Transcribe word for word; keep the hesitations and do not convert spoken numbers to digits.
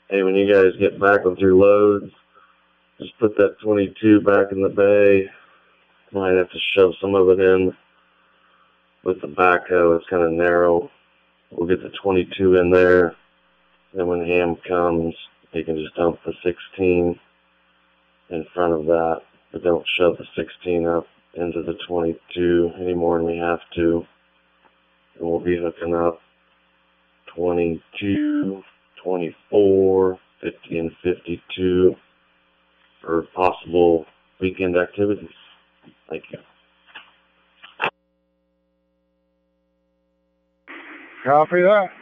hey, when you guys get back with your loads, just put that twenty-two back in the bay. Might have to shove some of it in with the backhoe. It's kind of narrow. We'll get the twenty-two in there. Then when Ham comes, he can just dump the sixteen in front of that. But don't shove the sixteen up into the twenty-two any more than we have to. And we'll be hooking up twenty-two, twenty-four, fifty, and fifty-two for possible weekend activities. Thank you. Copy that.